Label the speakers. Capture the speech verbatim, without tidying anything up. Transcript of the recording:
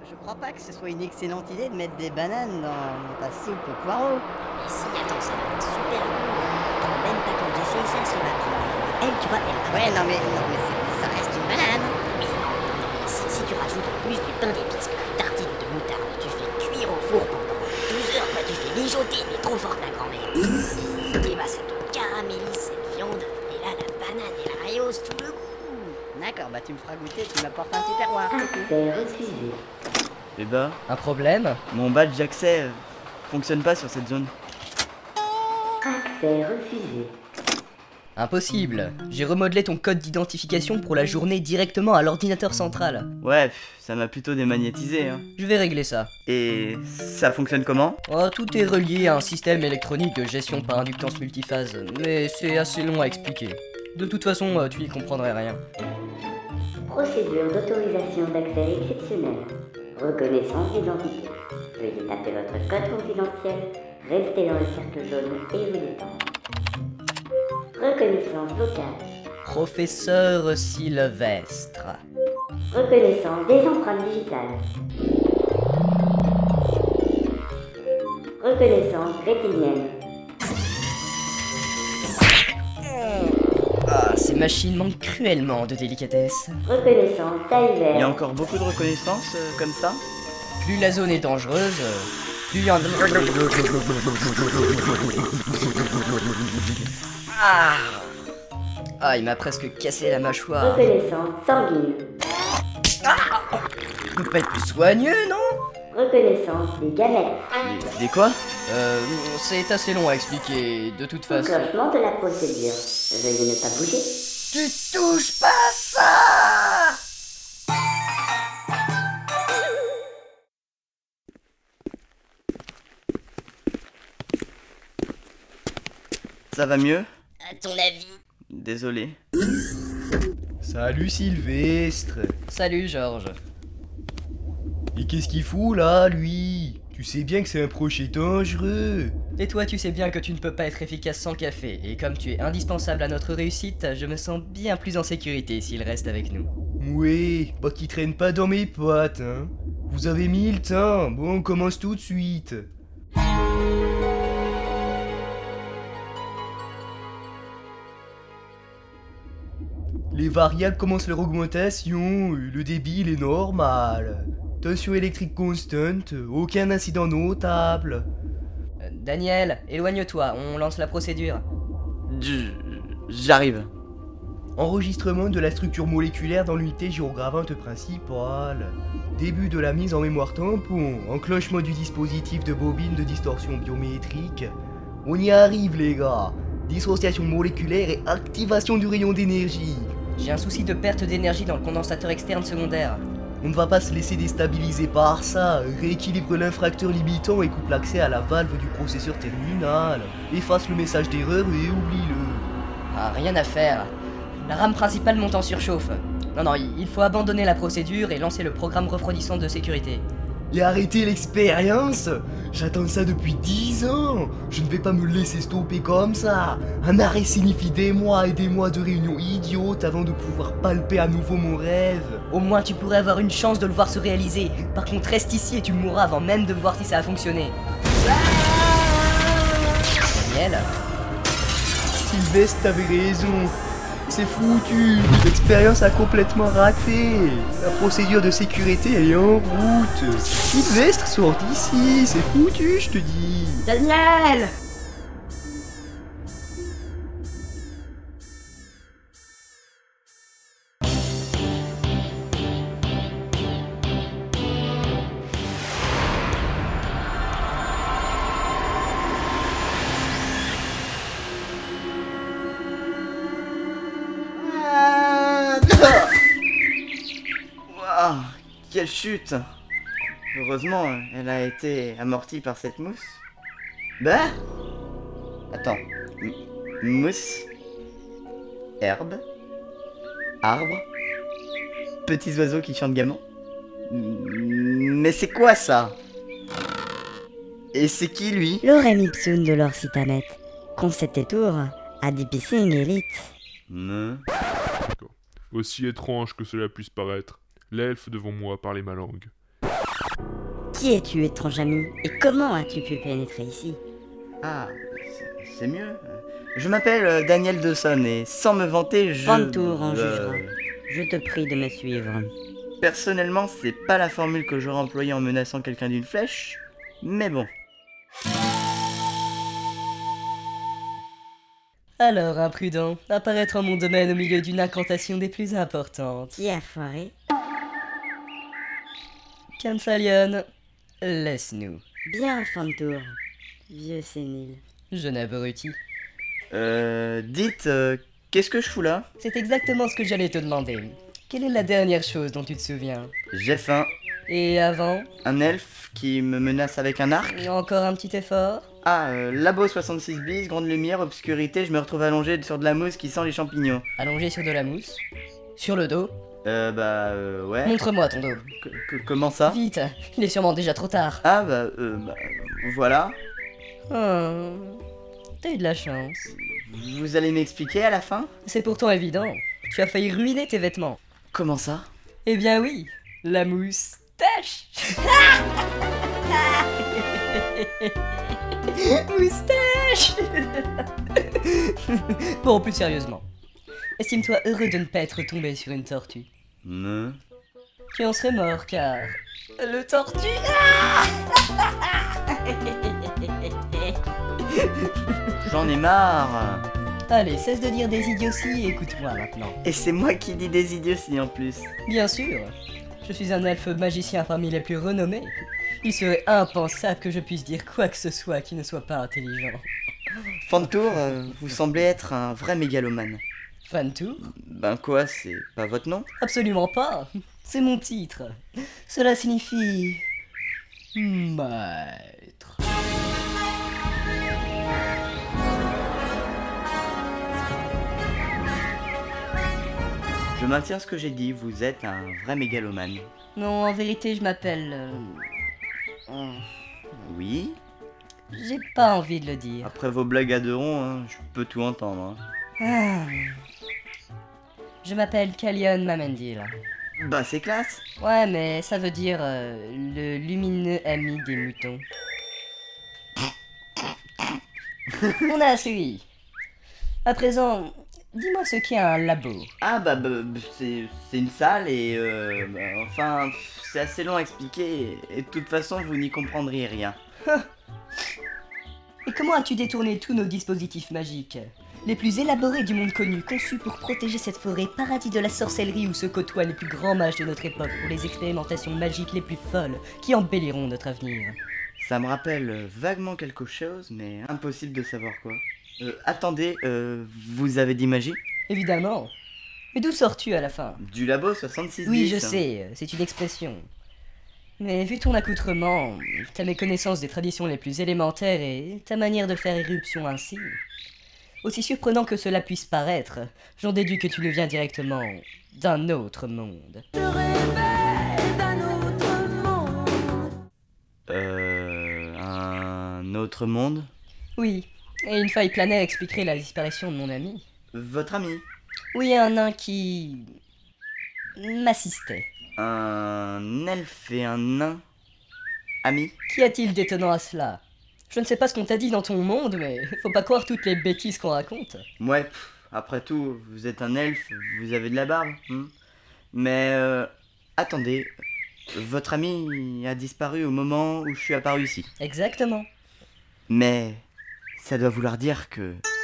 Speaker 1: Je crois pas que ce soit une excellente idée de mettre des bananes dans ta soupe aux poireaux.
Speaker 2: Mais si, attends, ça va être super bon. Attends, même pas quand j'ai fait ça sur la prendre. Elle, tu vois, elle...
Speaker 1: Ouais, non mais, non, mais c'est- ça reste une banane.
Speaker 2: Mais non, mais si, si tu rajoutes en plus du pain d'épices que la tartine de moutarde, tu fais cuire au four pendant douze heures, quoi, tu fais mijoter, mais trop fort ta grand-mère. Et bah ça te caramélise cette viande, et là la banane elle rehausse tout le goût.
Speaker 1: D'accord, bah tu me feras goûter, tu m'apportes un tupperware.
Speaker 3: Accès refusé.
Speaker 4: Eh bah,
Speaker 5: Un problème?
Speaker 4: mon badge d'accès euh, fonctionne pas sur cette zone.
Speaker 3: Accès refusé.
Speaker 5: Impossible. J'ai remodelé ton code d'identification pour la journée directement à l'ordinateur central.
Speaker 4: Ouais, pff, ça m'a plutôt démagnétisé, hein.
Speaker 5: Je vais régler ça.
Speaker 4: Et ça fonctionne comment?
Speaker 5: Oh, tout est relié à un système électronique de gestion par inductance multiphase, mais c'est assez long à expliquer. De toute façon, euh, tu y comprendrais rien.
Speaker 3: Procédure d'autorisation d'accès exceptionnelle. Reconnaissance d'identité. Veuillez taper votre code confidentiel, restez dans le cercle jaune et vous détendre. Reconnaissance vocale.
Speaker 5: Professeur Sylvestre.
Speaker 3: Reconnaissance des empreintes digitales. Reconnaissance rétinienne.
Speaker 5: Ah, ces machines manquent cruellement de délicatesse.
Speaker 3: Reconnaissance
Speaker 4: Il y a
Speaker 3: salivaire.
Speaker 4: encore beaucoup de reconnaissance euh, comme ça?
Speaker 5: Plus la zone est dangereuse, euh, plus il y en a... Ah, ah, il m'a presque cassé la mâchoire.
Speaker 3: Reconnaissance sanguine.
Speaker 5: Tu peux pas être plus soigneux, non?
Speaker 3: Reconnaissance des gamètes.
Speaker 4: Des, des quoi?
Speaker 5: Euh, c'est assez long à expliquer, de toute façon.
Speaker 3: Enclenchement de la procédure. Veuillez ne pas bouger.
Speaker 5: Tu touches pas à ça!
Speaker 4: Ça va mieux?
Speaker 2: À ton avis?
Speaker 4: Désolé.
Speaker 6: Salut Sylvestre.
Speaker 5: Salut, Georges.
Speaker 6: Et qu'est-ce qu'il fout là, lui? Tu sais bien que c'est un projet dangereux.
Speaker 5: Et toi, tu sais bien que tu ne peux pas être efficace sans café, et comme tu es indispensable à notre réussite, je me sens bien plus en sécurité s'il reste avec nous.
Speaker 6: Ouais, pas qu'il traîne pas dans mes pattes, hein. Vous avez mis le temps, bon, on commence tout de suite. Les variables commencent leur augmentation, le débit il est normal. Tension électrique constante, aucun incident notable.
Speaker 5: Euh, Daniel, éloigne-toi, on lance la procédure.
Speaker 4: J- J'arrive.
Speaker 6: Enregistrement de la structure moléculaire dans l'unité géogravante principale. Début de la mise en mémoire tampon. Enclenchement du dispositif de bobine de distorsion biométrique. On y arrive les gars. Dissociation moléculaire et activation du rayon d'énergie.
Speaker 5: J'ai un souci de perte d'énergie dans le condensateur externe secondaire.
Speaker 6: On ne va pas se laisser déstabiliser par ça. Rééquilibre l'infracteur limitant et coupe l'accès à la valve du processeur terminal. Efface le message d'erreur et oublie-le.
Speaker 5: Ah, rien à faire. La rame principale monte en surchauffe. Non, non, il faut abandonner la procédure et lancer le programme refroidissant de sécurité.
Speaker 6: Et arrêtez l'expérience. J'attends ça depuis dix ans. Je ne vais pas me laisser stopper comme ça. Un arrêt signifie des mois et des mois de réunions idiotes avant de pouvoir palper à nouveau mon rêve.
Speaker 5: Au moins, tu pourrais avoir une chance de le voir se réaliser. Par contre, reste ici et tu mourras avant même de voir si ça a fonctionné. Daniel?
Speaker 6: Sylvestre, t'avais raison. C'est foutu. L'expérience a complètement raté. La procédure de sécurité, elle est en route. Sylvestre, sort d'ici. C'est foutu, je te dis.
Speaker 5: Daniel!
Speaker 4: Waouh, quelle chute! Heureusement, elle a été amortie par cette mousse. Bah? Attends. M- mousse? Herbe? Arbre? Petits oiseaux qui chantent gaiement? M- Mais c'est quoi ça? Et c'est qui lui?
Speaker 7: Lorem ipsum de l'Orsitanet. Concept et tour, Adipissing Elite.
Speaker 4: Me.
Speaker 8: Aussi étrange que cela puisse paraître, l'elfe devant moi parlait ma langue.
Speaker 7: Qui es-tu, étrange ami? Et comment as-tu pu pénétrer ici?
Speaker 4: Ah, c'est- c'est mieux. Je m'appelle euh, Daniel Dawson et sans me vanter, je...
Speaker 7: Fantour en
Speaker 4: euh,
Speaker 7: jugera. Je te prie de me suivre.
Speaker 4: Personnellement, c'est pas la formule que j'aurais employée en menaçant quelqu'un d'une flèche, mais bon.
Speaker 5: Alors, imprudent, apparaître en mon domaine au milieu d'une incantation des plus importantes.
Speaker 7: Qui a foiré?
Speaker 5: Cansalion, laisse-nous.
Speaker 7: Bien, Fantour. Vieux sénile.
Speaker 5: Jeune abruti.
Speaker 4: Euh, dites, euh, qu'est-ce que je fous là?
Speaker 5: C'est exactement ce que j'allais te demander. Quelle est la dernière chose dont tu te souviens?
Speaker 4: J'ai faim.
Speaker 5: Et avant?
Speaker 4: Un elfe qui me menace avec un arc.
Speaker 5: Encore un petit effort?
Speaker 4: Ah, euh, labo soixante-six bis, grande lumière, obscurité, je me retrouve allongé sur de la mousse qui sent les champignons.
Speaker 5: Allongé sur de la mousse? Sur le dos?
Speaker 4: Euh, bah, euh, ouais.
Speaker 5: Montre-moi ton dos.
Speaker 4: Que- que- comment ça?
Speaker 5: Vite, il est sûrement déjà trop tard.
Speaker 4: Ah, bah, euh, bah, voilà.
Speaker 5: Oh, t'as eu de la chance.
Speaker 4: Vous allez m'expliquer à la fin?
Speaker 5: C'est pourtant évident. Tu as failli ruiner tes vêtements.
Speaker 4: Comment ça?
Speaker 5: Eh bien oui, la mousse tâche. Moustache. Bon, plus sérieusement. Estime-toi heureux de ne pas être tombé sur une tortue.
Speaker 4: Ne.
Speaker 5: Tu en serais mort car... Le tortue...
Speaker 4: J'en ai marre.
Speaker 5: Allez, cesse de dire des idioties et écoute-moi maintenant.
Speaker 4: Et c'est moi qui dis des idioties en plus.
Speaker 5: Bien sûr, je suis un elfe magicien parmi les plus renommés. Il serait impensable que je puisse dire quoi que ce soit qui ne soit pas intelligent.
Speaker 4: Fantour, euh, vous semblez être un vrai mégalomane.
Speaker 5: Fantour?
Speaker 4: Ben quoi, c'est pas votre nom?
Speaker 5: Absolument pas. C'est mon titre. Cela signifie... Maître.
Speaker 4: Je maintiens ce que j'ai dit, vous êtes un vrai mégalomane.
Speaker 5: Non, en vérité, je m'appelle... euh, euh,
Speaker 4: Oui?
Speaker 5: J'ai pas envie de le dire.
Speaker 4: Après vos blagues à deux ronds, hein, je peux tout entendre. hein.
Speaker 5: Ah. Je m'appelle Calion Mamendil.
Speaker 4: Bah c'est classe.
Speaker 5: Ouais, mais ça veut dire euh, le lumineux ami des moutons. On a suivi. À présent, dis-moi ce qu'est un labo.
Speaker 4: Ah bah, bah, bah, c'est c'est une salle et euh, bah, enfin c'est assez long à expliquer et, et de toute façon vous n'y comprendriez rien.
Speaker 5: Et comment as-tu détourné tous nos dispositifs magiques? Les plus élaborés du monde connu, conçus pour protéger cette forêt, paradis de la sorcellerie où se côtoient les plus grands mages de notre époque pour les expérimentations magiques les plus folles qui embelliront notre avenir.
Speaker 4: Ça me rappelle euh, vaguement quelque chose mais impossible de savoir quoi. Euh, attendez, euh, vous avez dit magie?
Speaker 5: Évidemment. Mais d'où sors-tu à la fin?
Speaker 4: Du labo soixante-six bis.
Speaker 5: Oui, je sais, c'est une expression. Mais vu ton accoutrement, ta méconnaissance des traditions les plus élémentaires et ta manière de faire éruption ainsi, aussi surprenant que cela puisse paraître, j'en déduis que tu nous viens directement d'un autre monde.
Speaker 4: Euh... Un autre monde?
Speaker 5: Oui, et une faille planaire expliquerait la disparition de mon ami.
Speaker 4: Votre ami?
Speaker 5: Oui, un nain qui... m'assistait.
Speaker 4: Un elfe et un nain? Ami?
Speaker 5: Qu'y a-t-il d'étonnant à cela? Je ne sais pas ce qu'on t'a dit dans ton monde, mais faut pas croire toutes les bêtises qu'on raconte.
Speaker 4: Ouais, pff, après tout, vous êtes un elfe, vous avez de la barbe. Hmm. Mais euh, attendez, votre ami a disparu au moment où je suis apparu ici.
Speaker 5: Exactement.
Speaker 4: Mais ça doit vouloir dire que